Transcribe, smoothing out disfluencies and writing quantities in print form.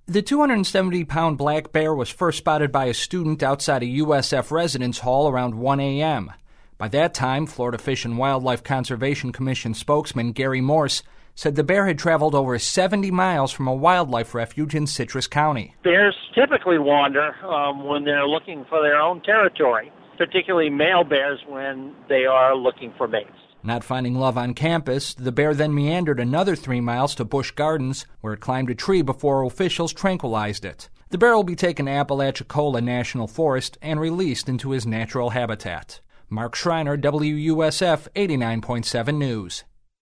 The 270-pound black bear was first spotted by a student outside a USF residence hall around 1 a.m. By that time, Florida Fish and Wildlife Conservation Commission spokesman Gary Morse said the bear had traveled over 70 miles from a wildlife refuge in Citrus County. Bears typically wander when they're looking for their own territory, particularly male bears when they are looking for mates. Not finding love on campus, the bear then meandered another 3 miles to Busch Gardens, where it climbed a tree before officials tranquilized it. The bear will be taken to Apalachicola National Forest and released into his natural habitat. Mark Schreiner, WUSF 89.7 News.